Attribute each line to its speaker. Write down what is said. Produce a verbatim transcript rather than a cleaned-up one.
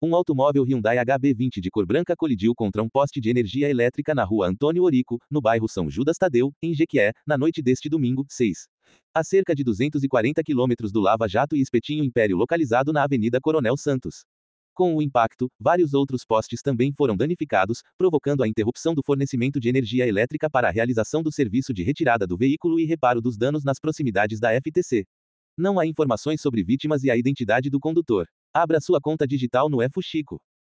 Speaker 1: Um automóvel Hyundai H B vinte de cor branca colidiu contra um poste de energia elétrica na rua Antônio Orico, no bairro São Judas Tadeu, em Jequié, na noite deste domingo, seis. A cerca de duzentos e quarenta quilômetros do Lava Jato e Espetinho Império localizado na Avenida Coronel Santos. Com o impacto, vários outros postes também foram danificados, provocando a interrupção do fornecimento de energia elétrica para a realização do serviço de retirada do veículo e reparo dos danos nas proximidades da F T C. Não há informações sobre vítimas e a identidade do condutor. Abra sua conta digital no eFuxico.